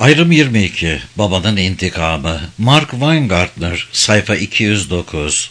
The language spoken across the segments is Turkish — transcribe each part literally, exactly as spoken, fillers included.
Ayrım yirmi iki. Babanın intikamı. Mark Weingartner, sayfa iki yüz dokuz.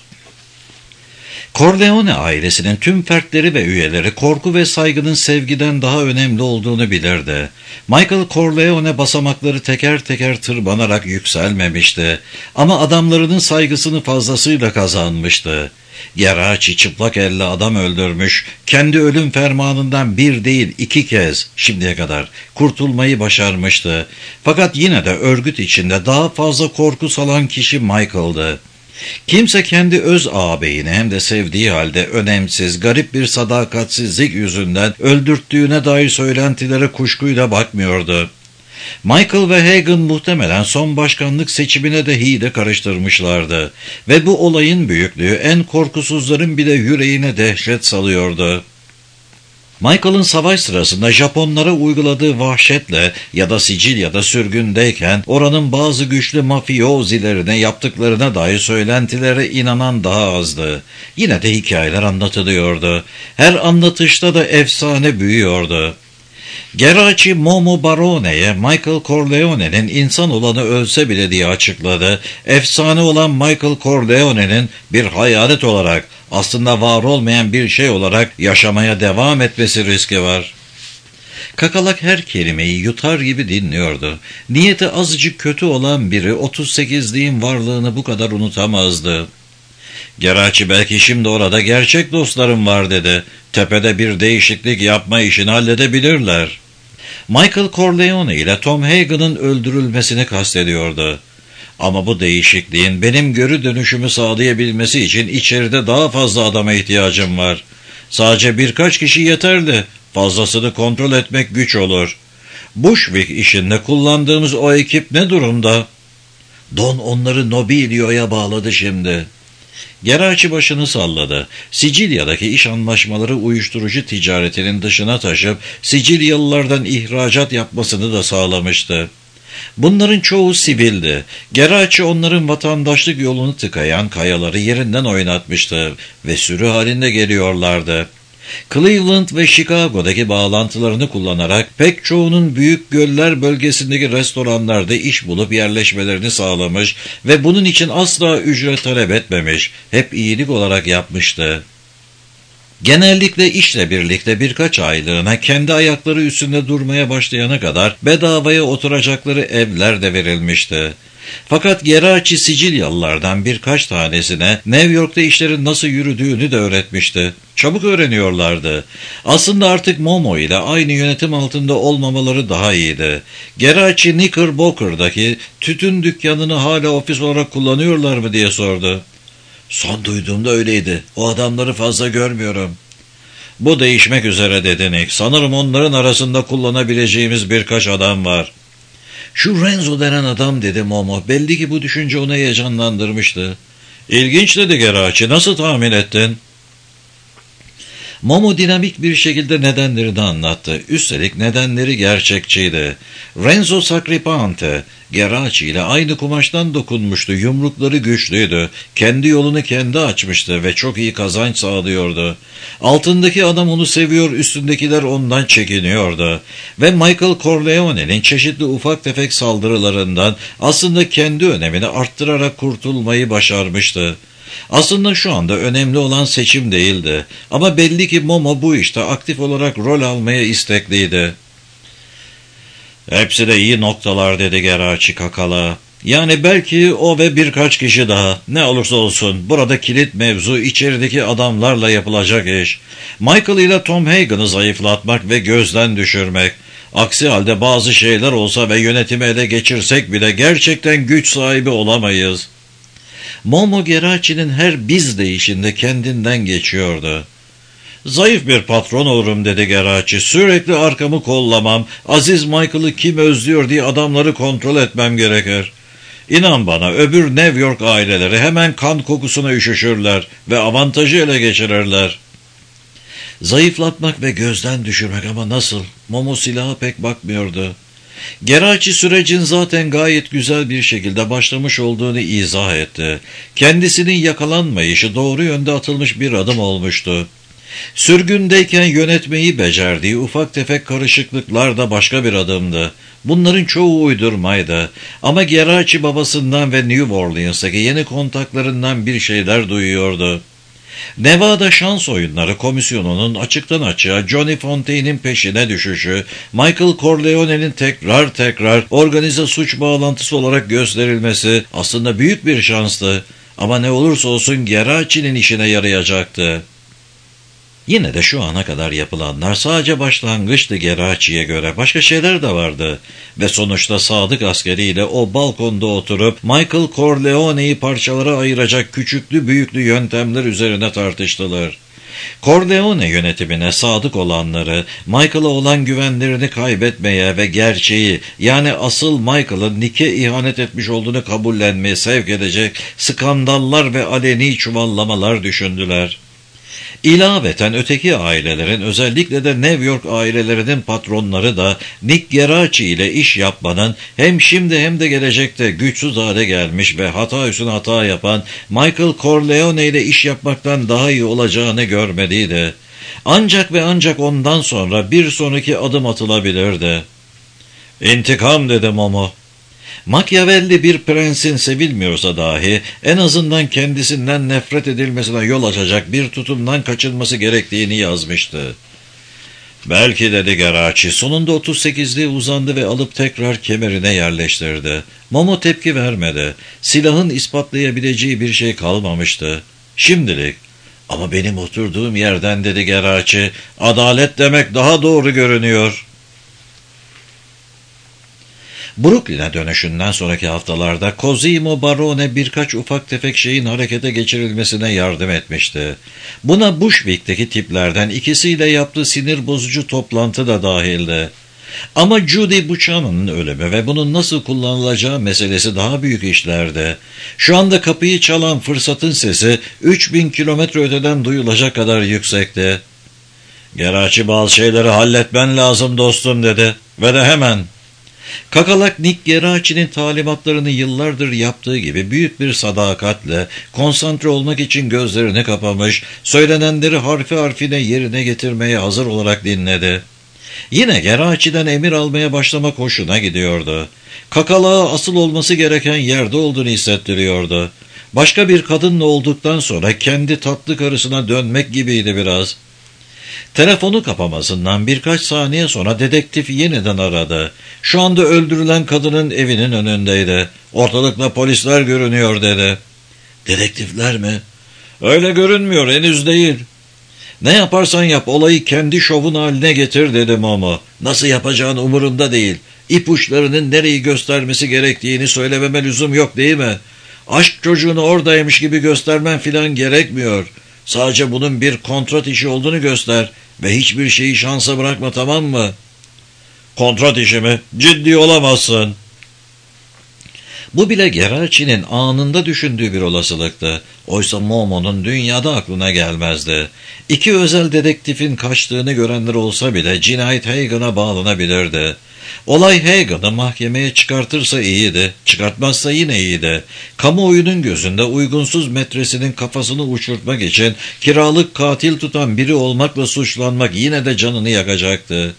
Corleone ailesinin tüm fertleri ve üyeleri korku ve saygının sevgiden daha önemli olduğunu bilirdi. Michael Corleone basamakları teker teker tırmanarak yükselmemişti ama adamlarının saygısını fazlasıyla kazanmıştı. Geraci çıplak elle adam öldürmüş, kendi ölüm fermanından bir değil iki kez şimdiye kadar kurtulmayı başarmıştı. Fakat yine de örgüt içinde daha fazla korku salan kişi Michael'dı. Kimse kendi öz ağabeyini hem de sevdiği halde önemsiz, garip bir sadakatsizlik yüzünden öldürttüğüne dair söylentilere kuşkuyla bakmıyordu. Michael ve Hagen muhtemelen son başkanlık seçimine de hile karıştırmışlardı ve bu olayın büyüklüğü en korkusuzların bile yüreğine dehşet salıyordu. Michael'ın savaş sırasında Japonlara uyguladığı vahşetle ya da Sicilya'da sürgündeyken oranın bazı güçlü mafiozilerine yaptıklarına dair söylentilere inanan daha azdı. Yine de hikayeler anlatılıyordu. Her anlatışta da efsane büyüyordu. Geraci Momo Barone'ye Michael Corleone'nin insan olanı ölse bile diye açıkladı. Efsane olan Michael Corleone'nin bir hayalet olarak, aslında var olmayan bir şey olarak yaşamaya devam etmesi riski var. Kakalak her kelimeyi yutar gibi dinliyordu. Niyeti azıcık kötü olan biri otuz sekizliğin varlığını bu kadar unutamazdı. Geraci belki şimdi orada gerçek dostlarım var dedi. Tepede bir değişiklik yapma işini halledebilirler. Michael Corleone ile Tom Hagen'ın öldürülmesini kastediyordu. Ama bu değişikliğin benim geri dönüşümü sağlayabilmesi için içeride daha fazla adama ihtiyacım var. Sadece birkaç kişi yeterli. Fazlasını kontrol etmek güç olur. Bushwick işinde kullandığımız o ekip ne durumda? Don onları Nobilio'ya bağladı şimdi. Geraci başını salladı. Sicilya'daki iş anlaşmaları uyuşturucu ticaretinin dışına taşıp Sicilyalılardan ihracat yapmasını da sağlamıştı. Bunların çoğu sivildi. Geraci onların vatandaşlık yolunu tıkayan kayaları yerinden oynatmıştı ve sürü halinde geliyorlardı. Cleveland ve Chicago'daki bağlantılarını kullanarak pek çoğunun büyük göller bölgesindeki restoranlarda iş bulup yerleşmelerini sağlamış ve bunun için asla ücret talep etmemiş, hep iyilik olarak yapmıştı. Genellikle işle birlikte birkaç aylığına kendi ayakları üstünde durmaya başlayana kadar bedavaya oturacakları evler de verilmişti. Fakat Geraci Sicilyalılardan birkaç tanesine New York'ta işlerin nasıl yürüdüğünü de öğretmişti. Çabuk öğreniyorlardı. Aslında artık Momo ile aynı yönetim altında olmamaları daha iyiydi. Geraci Knickerbocker'daki tütün dükkanını hala ofis olarak kullanıyorlar mı diye sordu. Son duyduğumda öyleydi. O adamları fazla görmüyorum. Bu değişmek üzere dedi Nick. Sanırım onların arasında kullanabileceğimiz birkaç adam var. Şu Renzo denen adam dedi Momo. Belli ki bu düşünce onu heyecanlandırmıştı. İlginç dedi Geraci. Nasıl tahmin ettin? Momo dinamik bir şekilde nedenlerini anlattı. Üstelik nedenleri gerçekçiydi. Renzo Sacripante, Geraci ile aynı kumaştan dokunmuştu. Yumrukları güçlüydü. Kendi yolunu kendi açmıştı ve çok iyi kazanç sağlıyordu. Altındaki adam onu seviyor, üstündekiler ondan çekiniyordu. Ve Michael Corleone'nin çeşitli ufak tefek saldırılarından aslında kendi önemini arttırarak kurtulmayı başarmıştı. Aslında şu anda önemli olan seçim değildi. Ama belli ki Momo bu işte aktif olarak rol almaya istekliydi. Hepsi de iyi noktalar dedi Geraci kakala. Yani belki o ve birkaç kişi daha. Ne olursa olsun burada kilit mevzu içerideki adamlarla yapılacak iş. Michael ile Tom Hagen'ı zayıflatmak ve gözden düşürmek. Aksi halde bazı şeyler olsa ve yönetimi ele geçirsek bile gerçekten güç sahibi olamayız. Momo Geraci'nin her biz deyişinde kendinden geçiyordu. Zayıf bir patron olurum dedi Geraci. Sürekli arkamı kollamam, Aziz Michael'ı kim özlüyor diye adamları kontrol etmem gerekir. İnan bana öbür New York aileleri hemen kan kokusuna üşüşürler ve avantajı ele geçirirler. Zayıflatmak ve gözden düşürmek ama nasıl? Momo silaha pek bakmıyordu. Geraci sürecin zaten gayet güzel bir şekilde başlamış olduğunu izah etti. Kendisinin yakalanmayışı doğru yönde atılmış bir adım olmuştu. Sürgündeyken yönetmeyi becerdiği ufak tefek karışıklıklar da başka bir adımdı. Bunların çoğu uydurmaydı. Ama Geraci babasından ve New Orleans'taki yeni kontaklarından bir şeyler duyuyordu. Nevada Şans Oyunları Komisyonu'nun açıktan açığa Johnny Fontaine'in peşine düşüşü, Michael Corleone'nin tekrar tekrar organize suç bağlantısı olarak gösterilmesi aslında büyük bir şanstı. Ama ne olursa olsun Geraci'nin işine yarayacaktı. Yine de şu ana kadar yapılanlar sadece başlangıçtı Geraci'ye göre. Başka şeyler de vardı. Ve sonuçta sadık askeriyle o balkonda oturup Michael Corleone'yi parçalara ayıracak küçüklü büyüklü yöntemler üzerine tartıştılar. Corleone yönetimine sadık olanları, Michael'a olan güvenlerini kaybetmeye ve gerçeği, yani asıl Michael'ın Nick'e ihanet etmiş olduğunu kabullenmeye sevk edecek skandallar ve aleni çuvallamalar düşündüler. İlaveten öteki ailelerin, özellikle de New York ailelerinin patronları da Nick Geraci ile iş yapmanın hem şimdi hem de gelecekte güçsüz hale gelmiş ve hata üstüne hata yapan Michael Corleone ile iş yapmaktan daha iyi olacağını görmeliydi. Ancak ve ancak ondan sonra bir sonraki adım atılabilirdi. "İntikam," dedi Momo. Machiavelli bir prensin sevilmiyorsa dahi en azından kendisinden nefret edilmesine yol açacak bir tutumdan kaçınması gerektiğini yazmıştı. "Belki," dedi Geraci. Sonunda otuz sekizliğe uzandı ve alıp tekrar kemerine yerleştirdi. Momo tepki vermedi. Silahın ispatlayabileceği bir şey kalmamıştı. "Şimdilik. Ama benim oturduğum yerden," dedi Geraci, "adalet demek daha doğru görünüyor." Brooklyn'e dönüşünden sonraki haftalarda Cosimo Barone birkaç ufak tefek şeyin harekete geçirilmesine yardım etmişti. Buna Bushwick'teki tiplerden ikisiyle yaptığı sinir bozucu toplantı da dahildi. Ama Judy Buchanan'ın ölümü ve bunun nasıl kullanılacağı meselesi daha büyük işlerdi. Şu anda kapıyı çalan fırsatın sesi üç bin kilometre öteden duyulacak kadar yüksekti. "Geraci, bazı şeyleri halletmen lazım dostum," dedi. "Ve de hemen." Kakalak Nick Geraci'nin talimatlarını yıllardır yaptığı gibi büyük bir sadakatle, konsantre olmak için gözlerini kapamış, söylenenleri harfi harfine yerine getirmeye hazır olarak dinledi. Yine Geraci'den emir almaya başlamak hoşuna gidiyordu. Kakalağa asıl olması gereken yerde olduğunu hissettiriyordu. Başka bir kadınla olduktan sonra kendi tatlı karısına dönmek gibiydi biraz. Telefonu kapamasından birkaç saniye sonra dedektif yeniden aradı. Şu anda öldürülen kadının evinin önündeydi. "Ortalıkta polisler görünüyor," dedi. "Dedektifler mi?" "Öyle görünmüyor, henüz değil." "Ne yaparsan yap, olayı kendi şovun haline getir," dedi Momo. "Nasıl yapacağın umurunda değil. İpuçlarının nereyi göstermesi gerektiğini söylememe lüzum yok, değil mi? Aşk çocuğunu oradaymış gibi göstermen filan gerekmiyor. Sadece bunun bir kontrat işi olduğunu göster ve hiçbir şeyi şansa bırakma, tamam mı?" "Kontrat işi mi? Ciddi olamazsın." Bu bile Geraci'nin anında düşündüğü bir olasılıktı. Oysa Momo'nun dünyada aklına gelmezdi. İki özel dedektifin kaçtığını görenler olsa bile cinayet Hagan'a bağlanabilirdi. Olay Hagan'ı mahkemeye çıkartırsa iyiydi, çıkartmazsa yine iyiydi. Kamuoyunun gözünde uygunsuz metresinin kafasını uçurtmak için kiralık katil tutan biri olmakla suçlanmak yine de canını yakacaktı.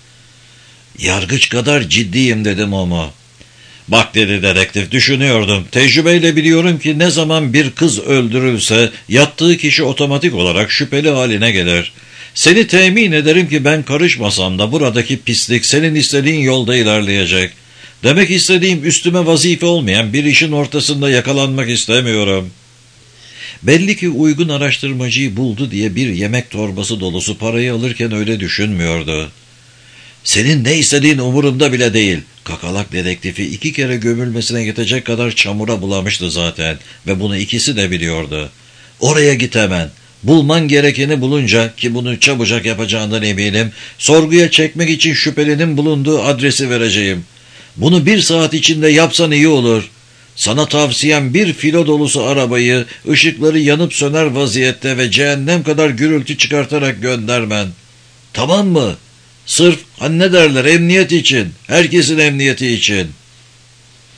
"Yargıç kadar ciddiyim," dedi Momo. "Bak," dedi dedektif, "düşünüyordum. Tecrübeyle biliyorum ki ne zaman bir kız öldürülse yattığı kişi otomatik olarak şüpheli haline gelir. Seni temin ederim ki ben karışmasam da buradaki pislik senin istediğin yolda ilerleyecek. Demek istediğim, üstüme vazife olmayan bir işin ortasında yakalanmak istemiyorum." Belli ki uygun araştırmacıyı buldu diye bir yemek torbası dolusu parayı alırken öyle düşünmüyordu. "Senin ne istediğin umurumda bile değil." Kakalak dedektifi iki kere gömülmesine yetecek kadar çamura bulamıştı zaten ve bunu ikisi de biliyordu. "Oraya git hemen. Bulman gerekeni bulunca, ki bunu çabucak yapacağından eminim, sorguya çekmek için şüphelinin bulunduğu adresi vereceğim. Bunu bir saat içinde yapsan iyi olur. Sana tavsiyem bir filo dolusu arabayı, ışıkları yanıp söner vaziyette ve cehennem kadar gürültü çıkartarak göndermen. Tamam mı? Sırf, hani ne derler, emniyet için, herkesin emniyeti için."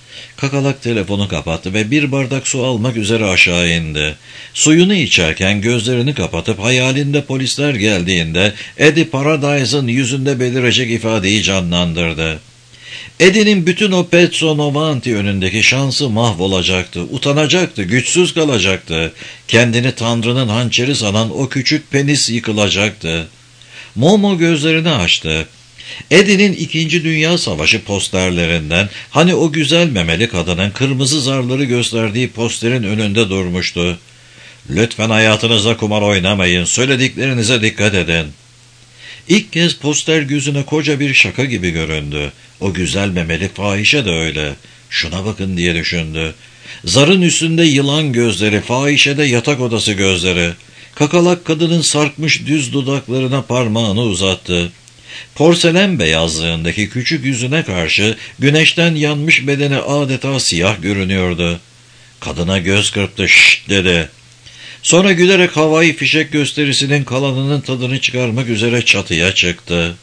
Kakalak telefonu kapattı ve bir bardak su almak üzere aşağı indi. Suyunu içerken gözlerini kapatıp hayalinde polisler geldiğinde Eddie Paradise'ın yüzünde belirecek ifadeyi canlandırdı. Eddie'nin bütün o Pezzo Novanti önündeki şansı mahvolacaktı, utanacaktı, güçsüz kalacaktı. Kendini Tanrı'nın hançeri sanan o küçük penis yıkılacaktı. Momo gözlerini açtı. Eddie'nin İkinci Dünya Savaşı posterlerinden, hani o güzel memeli kadının kırmızı zarları gösterdiği posterin önünde durmuştu. "Lütfen hayatınızda kumar oynamayın, söylediklerinize dikkat edin." İlk kez poster gözüne koca bir şaka gibi göründü. O güzel memeli fahişe de öyle. "Şuna bakın," diye düşündü. Zarın üstünde yılan gözleri, fahişede yatak odası gözleri. Kakalak kadının sarkmış düz dudaklarına parmağını uzattı. Porselen beyazlığındaki küçük yüzüne karşı güneşten yanmış bedeni adeta siyah görünüyordu. Kadına göz kırptı. "Şşt," dedi. Sonra gülerek havai fişek gösterisinin kalanının tadını çıkarmak üzere çatıya çıktı.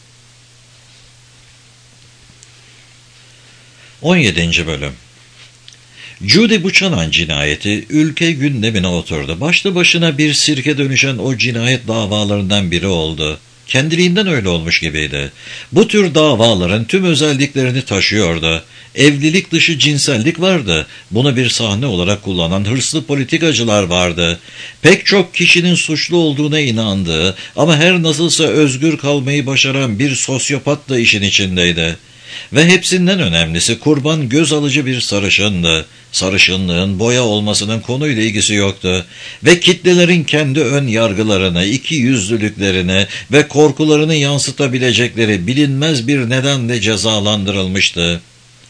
on yedinci Bölüm. Judy Buchanan cinayeti ülke gündemine oturdu. Başlı başına bir sirke dönüşen o cinayet davalarından biri oldu. Kendiliğinden öyle olmuş gibiydi. Bu tür davaların tüm özelliklerini taşıyordu. Evlilik dışı cinsellik vardı. Bunu bir sahne olarak kullanan hırslı politikacılar vardı. Pek çok kişinin suçlu olduğuna inandığı ama her nasılsa özgür kalmayı başaran bir sosyopat da işin içindeydi. Ve hepsinden önemlisi kurban göz alıcı bir sarışındı. Sarışınlığın boya olmasının konuyla ilgisi yoktu. Ve kitlelerin kendi ön yargılarını, iki yüzlülüklerini ve korkularını yansıtabilecekleri bilinmez bir nedenle cezalandırılmıştı.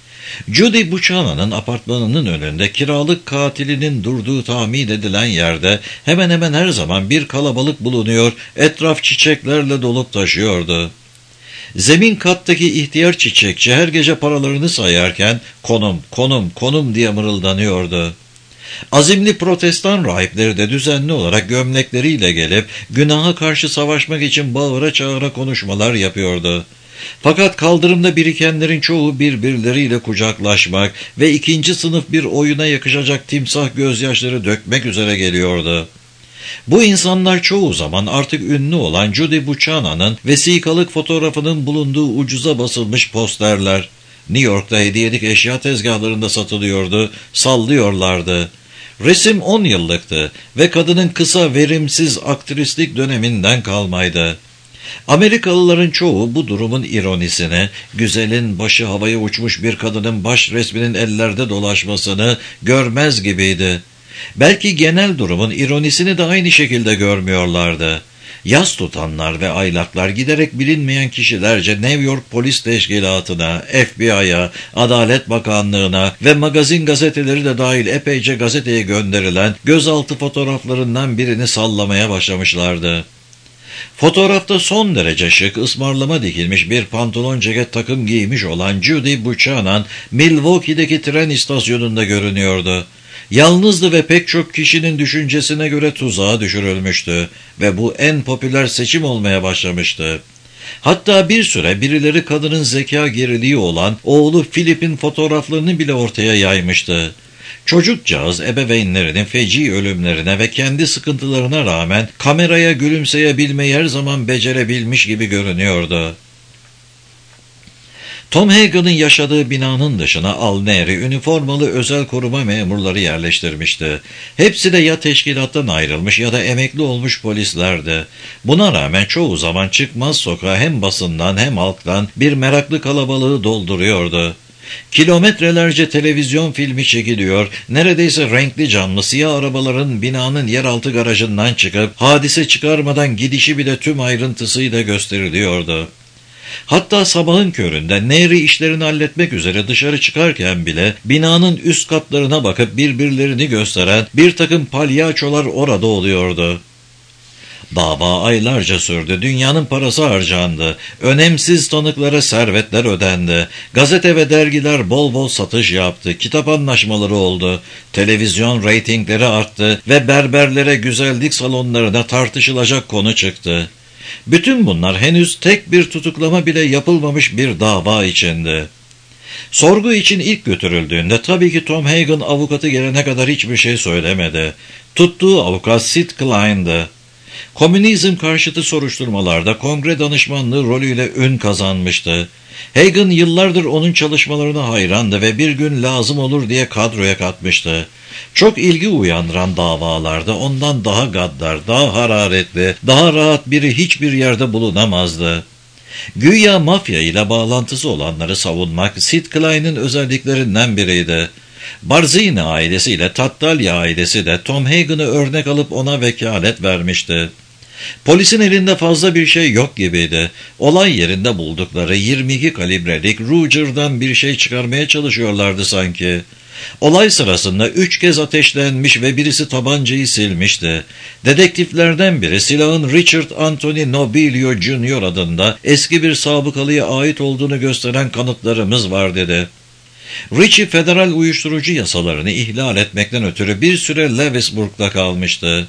Judy Buchanan'ın apartmanının önünde kiralık katilinin durduğu tahmin edilen yerde hemen hemen her zaman bir kalabalık bulunuyor, etraf çiçeklerle dolup taşıyordu. Zemin kattaki ihtiyar çiçekçi her gece paralarını sayarken konum, konum, konum diye mırıldanıyordu. Azimli protestan rahipleri de düzenli olarak gömlekleriyle gelip günaha karşı savaşmak için bağıra çağıra konuşmalar yapıyordu. Fakat kaldırımda birikenlerin çoğu birbirleriyle kucaklaşmak ve ikinci sınıf bir oyuna yakışacak timsah gözyaşları dökmek üzere geliyordu. Bu insanlar çoğu zaman artık ünlü olan Judy Buchanan'ın vesikalık fotoğrafının bulunduğu ucuza basılmış posterler. New York'ta hediyelik eşya tezgahlarında satılıyordu, sallıyorlardı. Resim on yıllıktı ve kadının kısa verimsiz aktrislik döneminden kalmaydı. Amerikalıların çoğu bu durumun ironisini, güzelin başı havaya uçmuş bir kadının baş resminin ellerde dolaşmasını görmez gibiydi. Belki genel durumun ironisini de aynı şekilde görmüyorlardı. Yas tutanlar ve aylaklar giderek bilinmeyen kişilerce New York Polis Teşkilatı'na, F B I'ya, Adalet Bakanlığı'na ve magazin gazeteleri de dahil epeyce gazeteye gönderilen gözaltı fotoğraflarından birini sallamaya başlamışlardı. Fotoğrafta son derece şık, ısmarlama dikilmiş bir pantolon ceket takım giymiş olan Judy Buchanan, Milwaukee'deki tren istasyonunda görünüyordu. Yalnızdı ve pek çok kişinin düşüncesine göre tuzağa düşürülmüştü ve bu en popüler seçim olmaya başlamıştı. Hatta bir süre birileri kadının zeka geriliği olan oğlu Philip'in fotoğraflarını bile ortaya yaymıştı. Çocukcağız ebeveynlerinin feci ölümlerine ve kendi sıkıntılarına rağmen kameraya gülümseyebilmeyi her zaman becerebilmiş gibi görünüyordu. Tom Hagen'ın yaşadığı binanın dışına Alneri üniformalı özel koruma memurları yerleştirmişti. Hepsi de ya teşkilattan ayrılmış ya da emekli olmuş polislerdi. Buna rağmen çoğu zaman çıkmaz sokağa hem basından hem halktan bir meraklı kalabalığı dolduruyordu. Kilometrelerce televizyon filmi çekiliyor, neredeyse renkli camlı siyah arabaların binanın yeraltı garajından çıkıp hadise çıkarmadan gidişi bile tüm ayrıntısıyla gösteriliyordu. Hatta sabahın köründe Neri işlerini halletmek üzere dışarı çıkarken bile binanın üst katlarına bakıp birbirlerini gösteren bir takım palyaçolar orada oluyordu. Dava aylarca sürdü. Dünyanın parası harcandı. Önemsiz tanıklara servetler ödendi. Gazete ve dergiler bol bol satış yaptı. Kitap anlaşmaları oldu. Televizyon reytingleri arttı ve berberlere, güzellik salonlarına tartışılacak konu çıktı. Bütün bunlar henüz tek bir tutuklama bile yapılmamış bir dava içindi. Sorgu için ilk götürüldüğünde tabii ki Tom Hagen avukatı gelene kadar hiçbir şey söylemedi. Tuttuğu avukat Sid Klein'dı. Komünizm karşıtı soruşturmalarda kongre danışmanlığı rolüyle ün kazanmıştı. Hagen yıllardır onun çalışmalarına hayrandı ve bir gün lazım olur diye kadroya katmıştı. Çok ilgi uyandıran davalarda ondan daha gaddar, daha hararetli, daha rahat biri hiçbir yerde bulunamazdı. Güya mafya ile bağlantısı olanları savunmak Sid Klein'in özelliklerinden biriydi. Barzini ailesiyle Tattalya ailesi de Tom Hagen'ı örnek alıp ona vekalet vermişti. Polisin elinde fazla bir şey yok gibiydi. Olay yerinde buldukları yirmi iki kalibrelik Ruger'dan bir şey çıkarmaya çalışıyorlardı sanki. Olay sırasında üç kez ateşlenmiş ve birisi tabancayı silmişti. Dedektiflerden biri silahın Richard Anthony Nobilio Junior adında eski bir sabıkalıya ait olduğunu gösteren kanıtlarımız var dedi. Ritchie federal uyuşturucu yasalarını ihlal etmekten ötürü bir süre Lewisburg'da kalmıştı.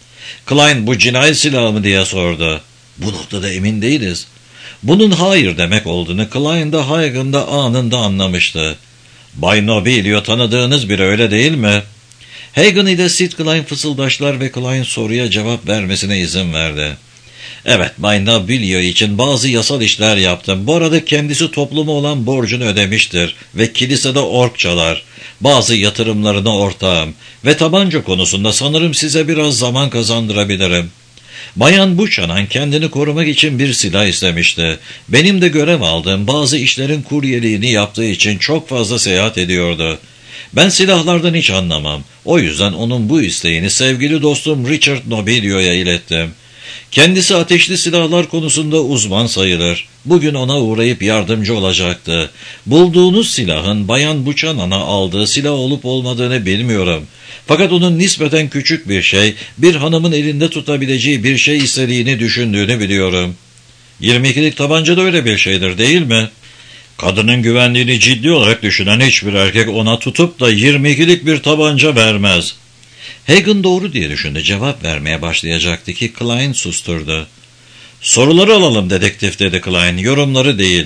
Klein bu cinayet silahı mı diye sordu. Bu noktada emin değiliz. Bunun hayır demek olduğunu Klein de Hagen da anında anlamıştı. Bay Nobilio tanıdığınız biri öyle değil mi? Hagen ile Sid Klein fısıldaşlar ve Klein soruya cevap vermesine izin verdi. Evet, Bay Nobilio için bazı yasal işler yaptım. Bu arada kendisi topluma olan borcunu ödemiştir ve kilisede org çalar. Bazı yatırımlarına ortağım ve tabanca konusunda sanırım size biraz zaman kazandırabilirim. Bayan Buchanan kendini korumak için bir silah istemişti. Benim de görev aldığım bazı işlerin kuryeliğini yaptığı için çok fazla seyahat ediyordu. Ben silahlardan hiç anlamam. O yüzden onun bu isteğini sevgili dostum Richard Nobilio'ya ilettim. Kendisi ateşli silahlar konusunda uzman sayılır. Bugün ona uğrayıp yardımcı olacaktı. Bulduğunuz silahın Bayan Buchanan'a aldığı silah olup olmadığını bilmiyorum. Fakat onun nispeten küçük bir şey, bir hanımın elinde tutabileceği bir şey istediğini düşündüğünü biliyorum. yirmi ikilik tabanca da öyle bir şeydir değil mi? Kadının güvenliğini ciddi olarak düşünen hiçbir erkek ona tutup da yirmi ikilik bir tabanca vermez. Hagen doğru diye düşündü. Cevap vermeye başlayacaktı ki Klein susturdu. Soruları alalım dedektif dedi Klein, yorumları değil.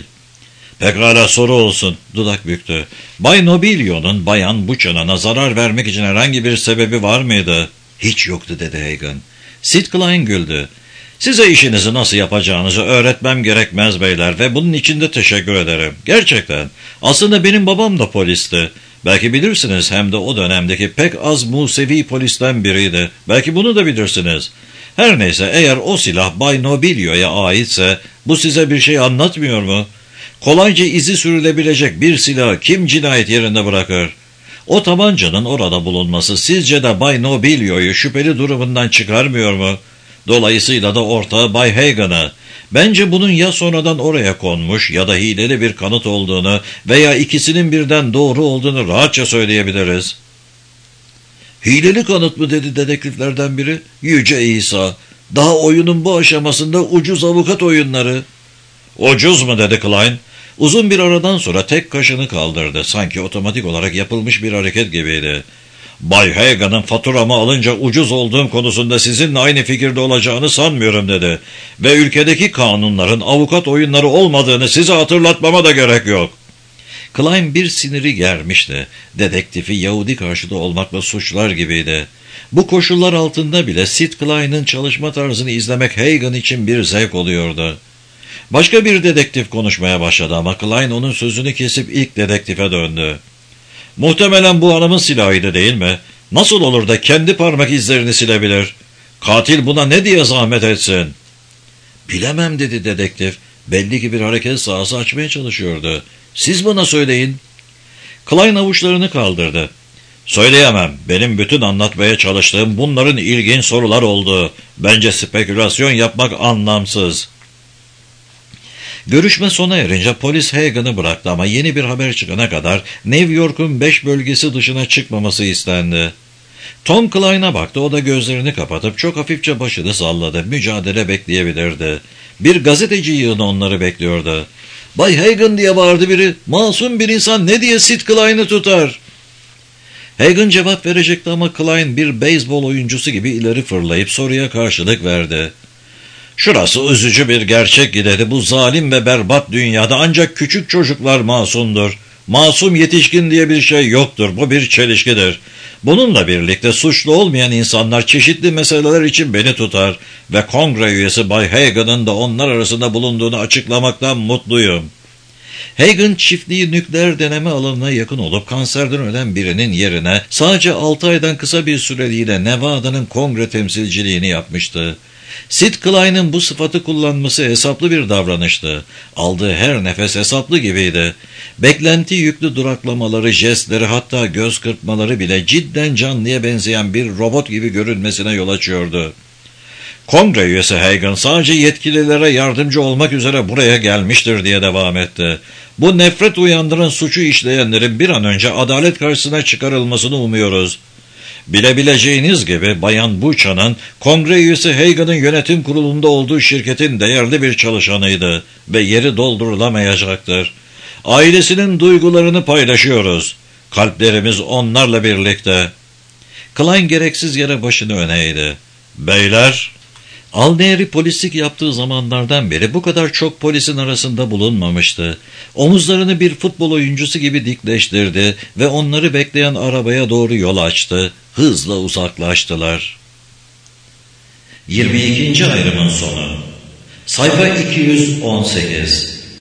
Pekala soru olsun, dudak büktü. Bay Nobilio'nun Bayan Buchanan'a zarar vermek için herhangi bir sebebi var mıydı? Hiç yoktu dedi Hagen. Sid Klein güldü. Size işinizi nasıl yapacağınızı öğretmem gerekmez beyler ve bunun için de teşekkür ederim. Gerçekten. Aslında benim babam da polisti. Belki bilirsiniz, hem de o dönemdeki pek az Musevi polisten biriydi. Belki bunu da bilirsiniz. Her neyse, eğer o silah Bay Nobilio'ya aitse bu size bir şey anlatmıyor mu? Kolayca izi sürülebilecek bir silahı kim cinayet yerinde bırakır? O tabancanın orada bulunması sizce de Bay Nobilio'yu şüpheli durumundan çıkarmıyor mu? Dolayısıyla da ortağı Bay Hagen'ı. Bence bunun ya sonradan oraya konmuş ya da hileli bir kanıt olduğunu veya ikisinin birden doğru olduğunu rahatça söyleyebiliriz. Hileli kanıt mı dedi dedektiflerden biri? Yüce İsa, daha oyunun bu aşamasında ucuz avukat oyunları. Ucuz mu dedi Klein. Uzun bir aradan sonra tek kaşını kaldırdı. Sanki otomatik olarak yapılmış bir hareket gibiydi. Bay Hagen'ın faturamı alınca ucuz olduğum konusunda sizinle aynı fikirde olacağını sanmıyorum dedi. Ve ülkedeki kanunların avukat oyunları olmadığını size hatırlatmama da gerek yok. Klein bir siniri germişti. Dedektifi Yahudi karşıtı olmakla suçlar gibiydi. Bu koşullar altında bile Sid Klein'in çalışma tarzını izlemek Hagen için bir zevk oluyordu. Başka bir dedektif konuşmaya başladı ama Klein onun sözünü kesip ilk dedektife döndü. Muhtemelen bu hanımın silahıydı değil mi? Nasıl olur da kendi parmak izlerini silebilir? Katil buna ne diye zahmet etsin? Bilemem dedi dedektif. Belli ki bir hareket sahası açmaya çalışıyordu. Siz bana söyleyin. Klein avuçlarını kaldırdı. Söyleyemem. Benim bütün anlatmaya çalıştığım bunların ilginç sorular oldu. Bence spekülasyon yapmak anlamsız. Görüşme sona erince polis Hagen'ı bıraktı ama yeni bir haber çıkana kadar New York'un beş bölgesi dışına çıkmaması istendi. Tom Klein'a baktı, o da gözlerini kapatıp çok hafifçe başını salladı. Mücadele bekleyebilirdi. Bir gazeteci yığını onları bekliyordu. Bay Hagen diye bağırdı biri. Masum bir insan ne diye Sid Klein'i tutar? Hagen cevap verecekti ama Klein bir beyzbol oyuncusu gibi ileri fırlayıp soruya karşılık verdi. Şurası üzücü bir gerçek ki dedi. Bu zalim ve berbat dünyada ancak küçük çocuklar masumdur. Masum yetişkin diye bir şey yoktur. Bu bir çelişkidir. Bununla birlikte suçlu olmayan insanlar çeşitli meseleler için beni tutar ve kongre üyesi Bay Hagan'ın da onlar arasında bulunduğunu açıklamaktan mutluyum. Hagan çiftliği nükleer deneme alanına yakın olup kanserden ölen birinin yerine sadece altı aydan kısa bir süreliğine Nevada'nın kongre temsilciliğini yapmıştı. Sid Klein'in bu sıfatı kullanması hesaplı bir davranıştı. Aldığı her nefes hesaplı gibiydi. Beklenti yüklü duraklamaları, jestleri, hatta göz kırpmaları bile cidden canlıya benzeyen bir robot gibi görünmesine yol açıyordu. Kongre üyesi Hagan sadece yetkililere yardımcı olmak üzere buraya gelmiştir diye devam etti. Bu nefret uyandıran suçu işleyenlerin bir an önce adalet karşısına çıkarılmasını umuyoruz. Bilebileceğiniz gibi Bayan Buchan'ın kongre üyesi Hagan'ın yönetim kurulunda olduğu şirketin değerli bir çalışanıydı ve yeri doldurulamayacaktır. Ailesinin duygularını paylaşıyoruz. Kalplerimiz onlarla birlikte. Klein gereksiz yere başını öne eğdi. Beyler, Alneri polislik yaptığı zamanlardan beri bu kadar çok polisin arasında bulunmamıştı. Omuzlarını bir futbol oyuncusu gibi dikleştirdi ve onları bekleyen arabaya doğru yol açtı. Hızla uzaklaştılar. yirmi ikinci ayrımın sonu. Sayfa iki yüz on sekiz.